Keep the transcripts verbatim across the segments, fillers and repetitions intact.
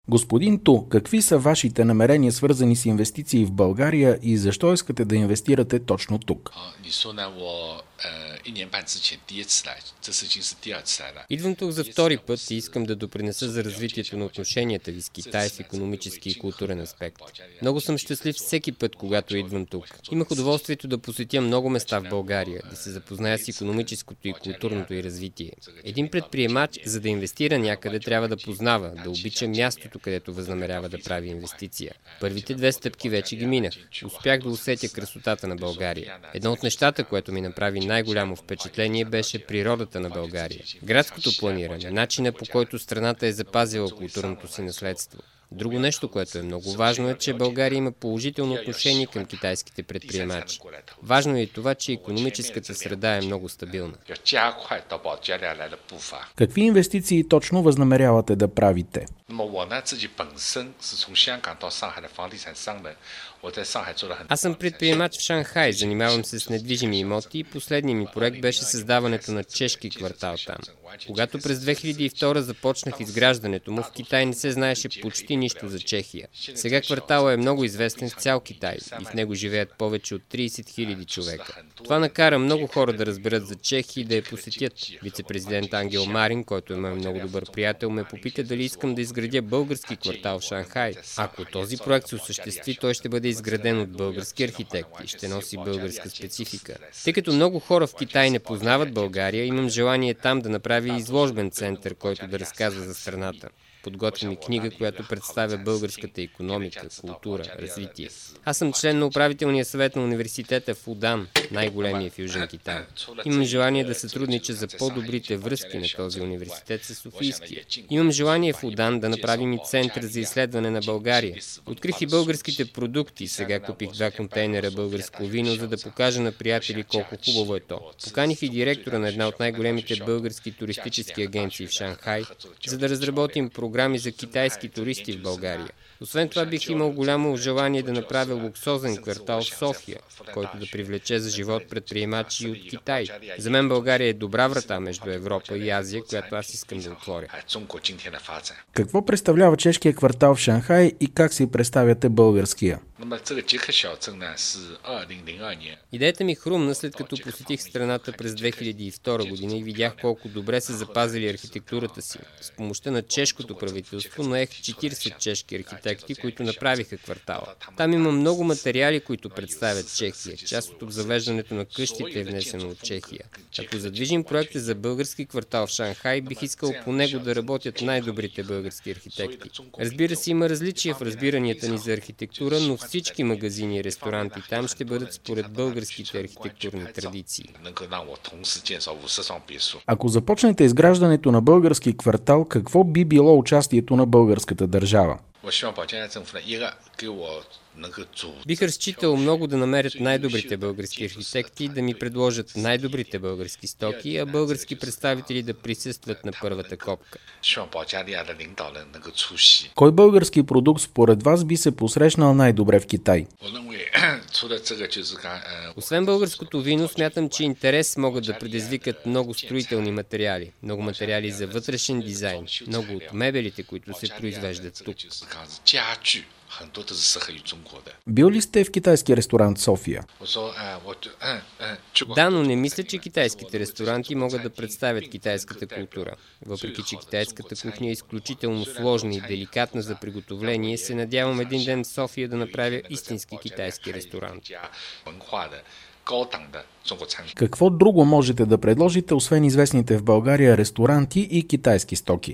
Господин Ту, какви са вашите намерения, свързани с инвестиции в България и защо искате да инвестирате точно тук? Идвам тук за втори път и искам да допринеса за развитието на отношенията ви с Китай в икономически и културен аспект. Много съм щастлив всеки път, когато идвам тук. Имах удоволствието да посетя много места в България, да се запозная с икономическото и културното й развитие. Един предприемач, за да инвестира някъде, трябва да познава, да обича мястото, където възнамерява да прави инвестиция. Първите две стъпки вече ги минах. Успях да усетя красотата на България. Едно от нещата, което ми направи най-голямо впечатление, беше природата на България. Градското планиране, начина по който страната е запазила културното си наследство. Друго нещо, което е много важно, е, че България има положително отношение към китайските предприемачи. Важно е и това, че икономическата среда е много стабилна. Какви инвестиции точно възнамерявате да правите? Аз съм предприемач в Шанхай, занимавам се с недвижими имоти и последният ми проект беше създаването на чешки квартал там. Когато през две хиляди и втора започнах изграждането му, в Китай не се знаеше почти нищо за Чехия. Сега кварталът е много известен в цял Китай и в него живеят повече от трийсет хиляди човека. Това накара много хора да разберат за Чехия и да я посетят. Вице-президент Ангел Марин, който е мой много добър приятел, ме попита дали искам да изградя български квартал в Шанхай. Ако този проект се осъществи, той ще бъде изграден от български архитекти и ще носи българска специфика. Тъй като много хора в Китай не познават България, имам желание там да направя изложбен център, който да разказва за страната. Подготвям и книга, която представя българската икономика, култура, развитие. Аз съм член на управителния съвет на университета в Удан, най-големия в Южен Китай. Имам желание да сътруднича за по-добрите връзки на този университет с Софийския. Имам желание в Удан да направим и център за изследване на България. Открих и българските продукти. Сега купих два контейнера българско вино, за да покажа на приятели колко хубаво е то. Поканих и директора на една от най-големите български туристически агенции в Шанхай, за да разработим програми за китайски туристи в България. Освен това бих имал голямо желание да направя луксозен квартал в София, който да привлече за живот предприемачи от Китай. За мен България е добра врата между Европа и Азия, която аз искам да отворя. Какво представлява чешкия квартал в Шанхай и как си представяте българския? Идеята ми хрумна, след като посетих страната през две хиляди и втора година и видях колко добре са запазили архитектурата си. С помощта на чешкото правителство наех четирийсет чешки архитекти, които направиха квартала. Там има много материали, които представят Чехия. Част от обзавеждането на къщите е внесено от Чехия. Ако задвижим проекта за български квартал в Шанхай, бих искал по него да работят най-добрите български архитекти. Разбира се, има различия в разбиранията ни за архитектура, но всички магазини и ресторанти там ще бъдат според българските архитектурни традиции. Ако започнете изграждането на български квартал, какво би било участието на българската държава? Бих разчитал много да намерят най-добрите български архитекти, да ми предложат най-добрите български стоки, а български представители да присъстват на първата копка. Кой български продукт според вас би се посрещнал най-добре в Китай? Освен българското вино, смятам, че интерес могат да предизвикат много строителни материали, много материали за вътрешен дизайн, много от мебелите, които се произвеждат тук. Бил ли сте в китайски ресторант София? Да, но не мисля, че китайските ресторанти могат да представят китайската култура. Въпреки че китайската кухня е изключително сложна и деликатна за приготовление, се надявам един ден в София да направя истински китайски ресторант. Какво друго можете да предложите, освен известните в България ресторанти и китайски стоки?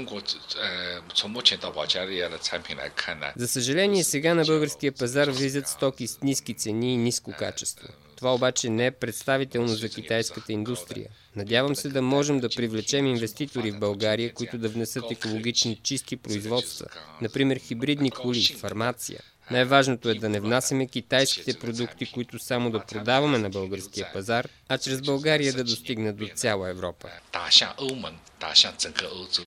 За съжаление, сега на българския пазар влизат стоки с ниски цени и ниско качество. Това обаче не е представително за китайската индустрия. Надявам се да можем да привлечем инвеститори в България, които да внесат екологични чисти производства, например хибридни коли, фармация. Най-важното е да не внасяме китайските продукти, които само да продаваме на българския пазар, а чрез България да достигнат до цяла Европа.